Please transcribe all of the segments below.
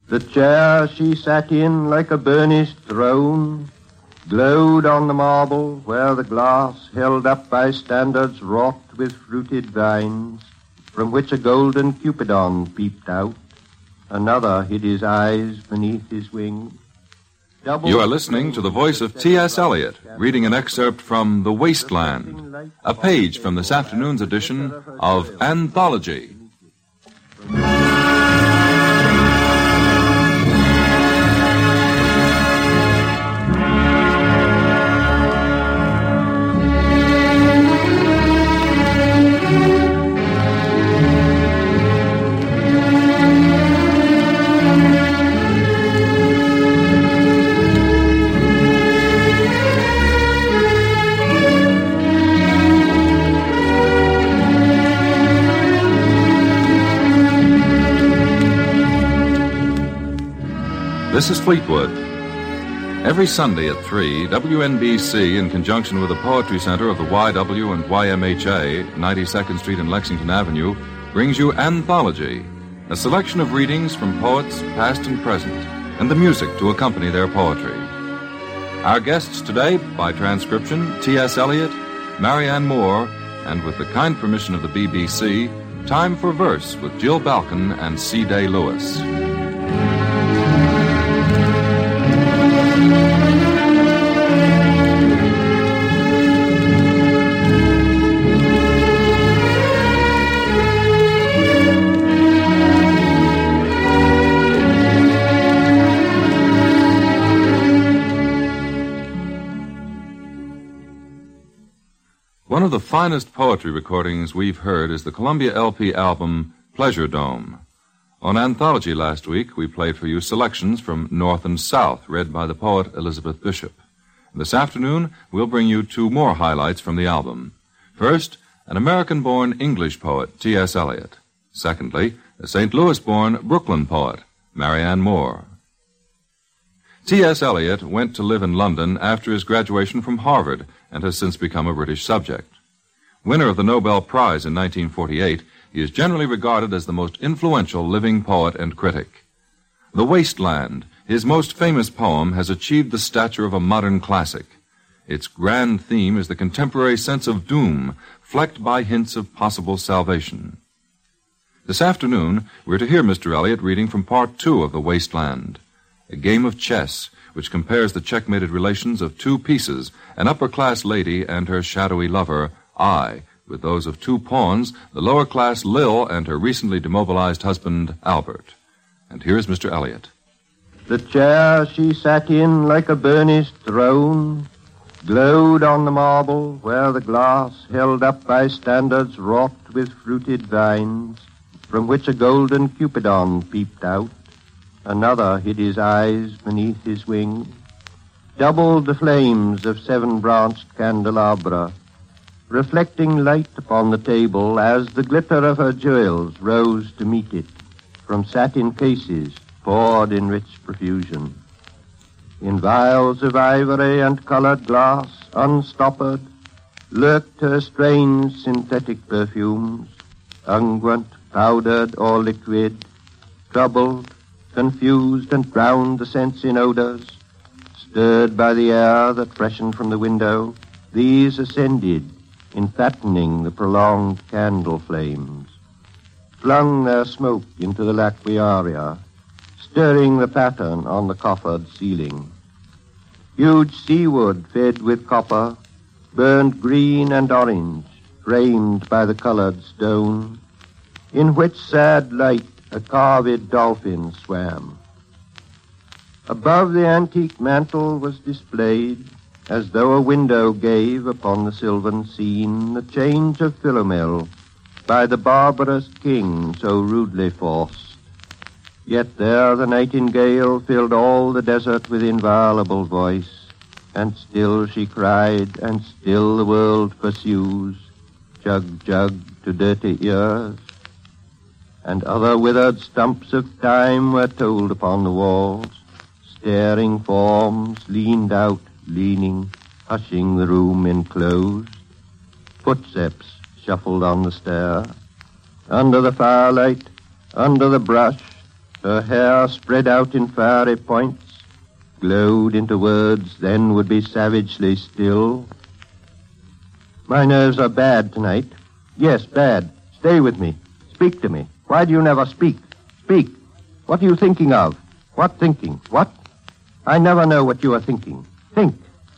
The chair she sat in like a burnished throne glowed on the marble where the glass held up by standards wrought with fruited vines, from which a golden Cupidon peeped out. Another hid his eyes beneath his wing. You are listening to the voice of T.S. Eliot, reading an excerpt from The Wasteland, a page from this afternoon's edition of Anthology. This is Fleetwood. Every Sunday at 3, WNBC, in conjunction with the Poetry Center of the YW and YMHA, 92nd Street and Lexington Avenue, brings you Anthology, a selection of readings from poets past and present, and the music to accompany their poetry. Our guests today, by transcription, T.S. Eliot, Marianne Moore, and with the kind permission of the BBC, Time for Verse with Jill Balkin and C. Day Lewis. One of the finest poetry recordings we've heard is the Columbia LP album Pleasure Dome. On Anthology last week, we played for you selections from North and South, read by the poet Elizabeth Bishop. This afternoon, we'll bring you two more highlights from the album. First, an American-born English poet, T.S. Eliot. Secondly, a St. Louis-born Brooklyn poet, Marianne Moore. T.S. Eliot went to live in London after his graduation from Harvard and has since become a British subject. Winner of the Nobel Prize in 1948, he is generally regarded as the most influential living poet and critic. The Wasteland, his most famous poem, has achieved the stature of a modern classic. Its grand theme is the contemporary sense of doom, flecked by hints of possible salvation. This afternoon, we're to hear Mr. Eliot reading from Part 2 of The Wasteland, a game of chess which compares the checkmated relations of two pieces, an upper-class lady and her shadowy lover, I, with those of two pawns, the lower-class Lil and her recently demobilized husband, Albert. And here is Mr. Eliot. The chair she sat in like a burnished throne glowed on the marble where the glass held up by standards wrought with fruited vines, from which a golden Cupidon peeped out. Another hid his eyes beneath his wing. Doubled the flames of seven-branched candelabra, reflecting light upon the table as the glitter of her jewels rose to meet it from satin cases poured in rich profusion. In vials of ivory and colored glass, unstoppered, lurked her strange synthetic perfumes, unguent, powdered or liquid, troubled, confused and drowned the sense in odors. Stirred by the air that freshened from the window, these ascended, enfattening the prolonged candle flames, flung their smoke into the laquiaria, stirring the pattern on the coffered ceiling. Huge seawood fed with copper, burned green and orange, framed by the colored stone, in which sad light a carved dolphin swam. Above the antique mantel was displayed, as though a window gave upon the sylvan scene, the change of Philomel by the barbarous king so rudely forced. Yet there the nightingale filled all the desert with inviolable voice, and still she cried, and still the world pursues, jug, jug, to dirty ears. And other withered stumps of time were told upon the walls. Staring forms leaned out, leaning, hushing the room enclosed. Footsteps shuffled on the stair. Under the firelight, under the brush, her hair spread out in fiery points, glowed into words, then would be savagely still. My nerves are bad tonight. Yes, bad. Stay with me. Speak to me. Why do you never speak? Speak. What are you thinking of? What thinking? What? I never know what you are thinking. Think.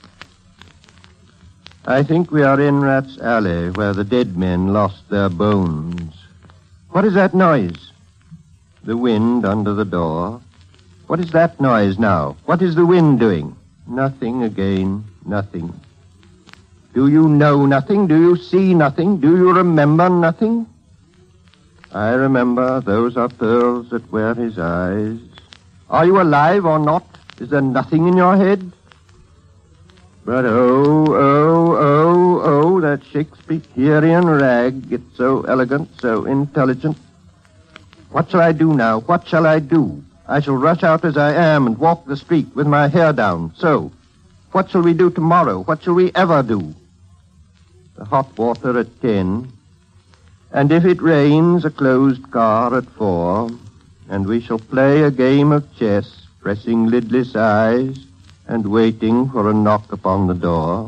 I think we are in Rat's Alley, where the dead men lost their bones. What is that noise? The wind under the door. What is that noise now? What is the wind doing? Nothing again, nothing. Do you know nothing? Do you see nothing? Do you remember nothing? I remember those are pearls that wear his eyes. Are you alive or not? Is there nothing in your head? But oh, that Shakespearean rag. It's so elegant, so intelligent. What shall I do now? What shall I do? I shall rush out as I am and walk the street with my hair down, so. What shall we do tomorrow? What shall we ever do? The hot water at 10, and if it rains, a closed car at 4, and we shall play a game of chess, pressing lidless eyes and waiting for a knock upon the door.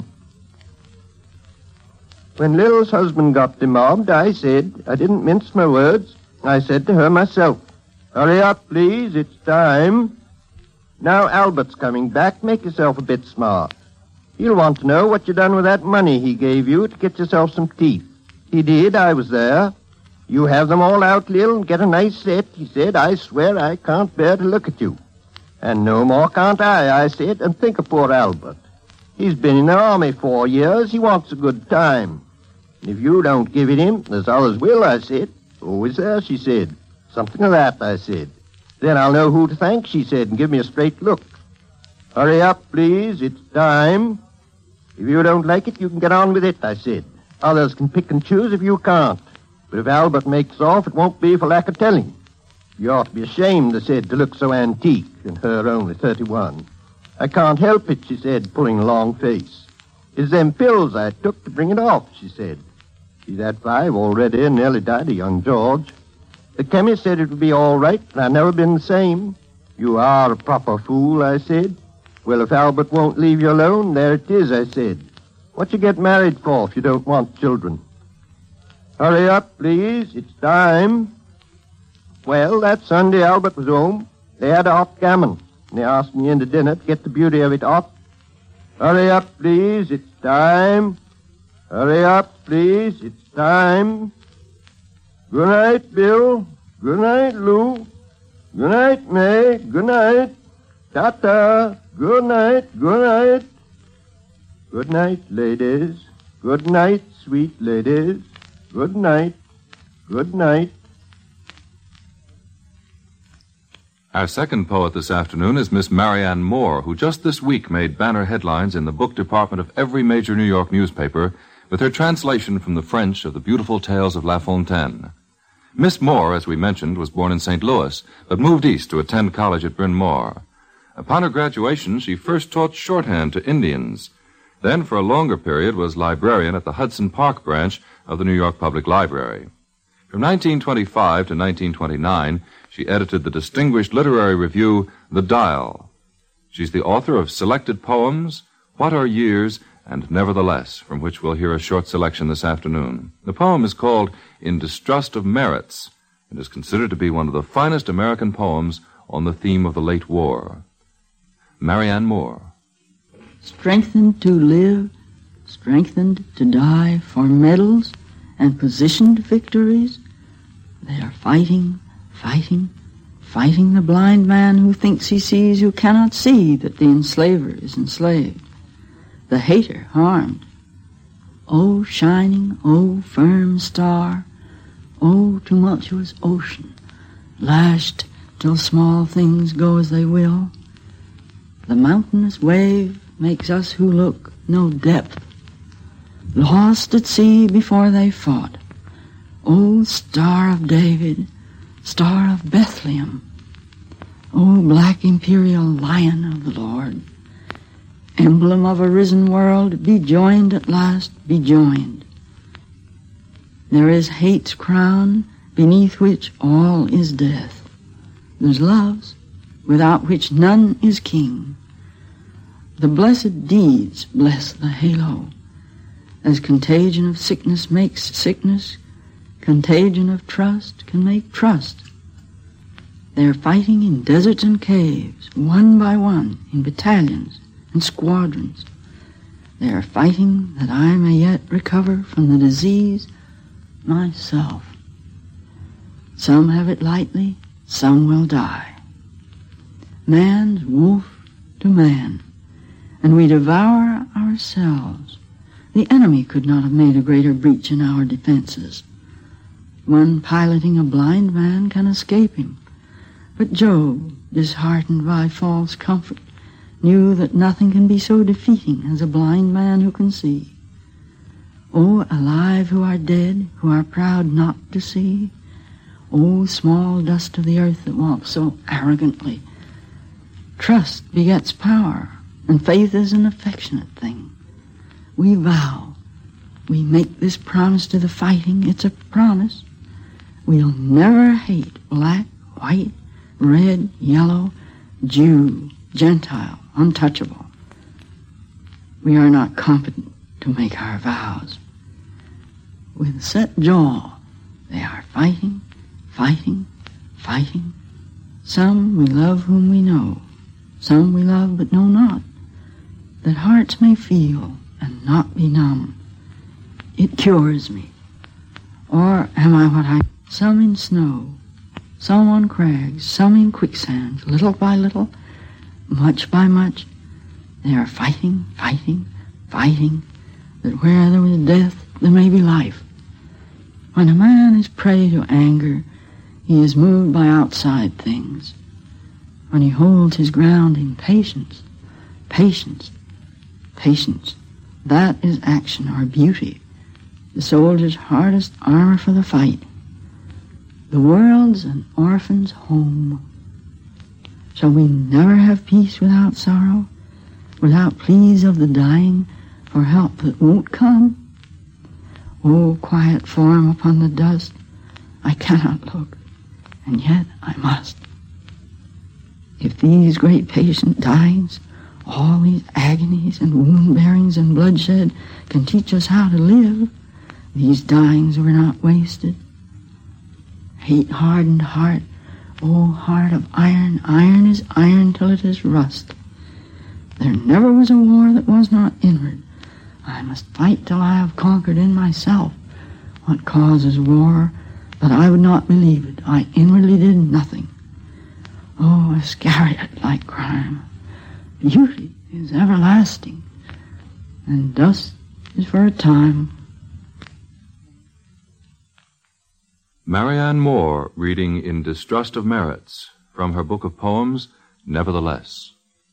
When Lil's husband got demobbed, I didn't mince my words, I said to her myself, hurry up, please, it's time. Now Albert's coming back, make yourself a bit smart. He'll want to know what you done with that money he gave you to get yourself some teeth. He did, I was there. You have them all out, Lil, and get a nice set, he said. I swear I can't bear to look at you. And no more can't I said, and think of poor Albert. He's been in the army 4 years, he wants a good time. And if you don't give it him, there's others will, I said. Always there, she said. Something of that, I said. Then I'll know who to thank, she said, and give me a straight look. Hurry up, please, it's time. If you don't like it, you can get on with it, I said. Others can pick and choose if you can't. But if Albert makes off, it won't be for lack of telling. You ought to be ashamed, I said, to look so antique, and her only 31. I can't help it, she said, pulling a long face. It's them pills I took to bring it off, she said. She's had 5 already and nearly died of young George. The chemist said it would be all right, and I've never been the same. You are a proper fool, I said. Well, if Albert won't leave you alone, there it is, I said. What you get married for if you don't want children? Hurry up, please. It's time. Well, that Sunday Albert was home. They had a hot gammon, and they asked me in to dinner to get the beauty of it hot. Hurry up, please. It's time. Hurry up, please. It's time. Good night, Bill. Good night, Lou. Good night, May. Good night. Ta-ta. Good night. Good night. Good night, ladies. Good night, sweet ladies. Good night. Good night. Our second poet this afternoon is Miss Marianne Moore, who just this week made banner headlines in the book department of every major New York newspaper with her translation from the French of the beautiful tales of La Fontaine. Miss Moore, as we mentioned, was born in St. Louis, but moved east to attend college at Bryn Mawr. Upon her graduation, she first taught shorthand to Indians. Then, for a longer period, was librarian at the Hudson Park branch of the New York Public Library. From 1925 to 1929, she edited the distinguished literary review, The Dial. She's the author of selected poems, What Are Years, and Nevertheless, from which we'll hear a short selection this afternoon. The poem is called In Distrust of Merits, and is considered to be one of the finest American poems on the theme of the late war. Marianne Moore. Strengthened to live, strengthened to die for medals and positioned victories, they are fighting, fighting, fighting the blind man who thinks he sees who cannot see that the enslaver is enslaved, the hater harmed. O shining, O firm star, O tumultuous ocean, lashed till small things go as they will, the mountainous wave makes us who look no depth, lost at sea before they fought. O Star of David, Star of Bethlehem, O black imperial Lion of the Lord, emblem of a risen world, be joined at last, be joined. There is hate's crown beneath which all is death. There's loves without which none is king. The blessed deeds bless the halo. As contagion of sickness makes sickness, contagion of trust can make trust. They're fighting in deserts and caves, one by one, in battalions and squadrons. They are fighting that I may yet recover from the disease myself. Some have it lightly, some will die. Man's wolf to man, and we devour ourselves. The enemy could not have made a greater breach in our defenses. One piloting a blind man can escape him. But Job, disheartened by false comfort, knew that nothing can be so defeating as a blind man who can see. O alive who are dead, who are proud not to see, O small dust of the earth that walks so arrogantly, trust begets power, and faith is an affectionate thing. We vow, we make this promise to the fighting, it's a promise. We'll never hate black, white, red, yellow, Jew, Gentile, untouchable. We are not competent to make our vows. With set jaw, they are fighting, fighting, fighting. Some we love whom we know, some we love but know not, that hearts may feel and not be numb. It cures me. Or am I what I... Some in snow, some on crags, some in quicksands, little by little, much by much, they are fighting, fighting, fighting, that where there was death, there may be life. When a man is prey to anger, he is moved by outside things. When he holds his ground in patience, patience, patience, that is action or beauty, the soldier's hardest armor for the fight. The world's an orphan's home. Shall we never have peace without sorrow, without pleas of the dying for help that won't come? Oh, quiet form upon the dust, I cannot look, and yet I must. If these great patient dyings, all these agonies and wound-bearings and bloodshed can teach us how to live, these dyings were not wasted. Hate-hardened heart, oh, heart of iron, iron is iron till it is rust. There never was a war that was not inward. I must fight till I have conquered in myself what causes war, but I would not believe it. I inwardly did nothing. Oh, Iscariot-like crime. Beauty is everlasting, and dust is for a time. Marianne Moore reading In Distrust of Merits from her book of poems, Nevertheless.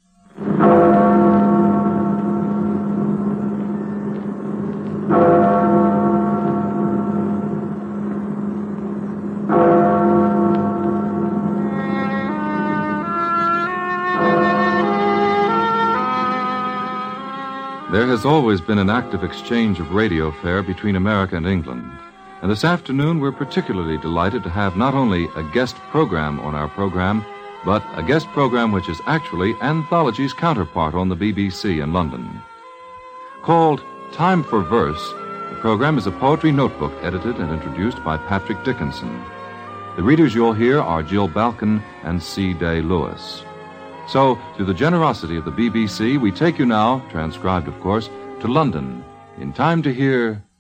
There has always been an active exchange of radio fare between America and England. And this afternoon, we're particularly delighted to have not only a guest program on our program, but a guest program which is actually Anthology's counterpart on the BBC in London. Called Time for Verse, the program is a poetry notebook edited and introduced by Patrick Dickinson. The readers you'll hear are Jill Balkin and C. Day Lewis. So, through the generosity of the BBC, we take you now, transcribed of course, to London, in time to hear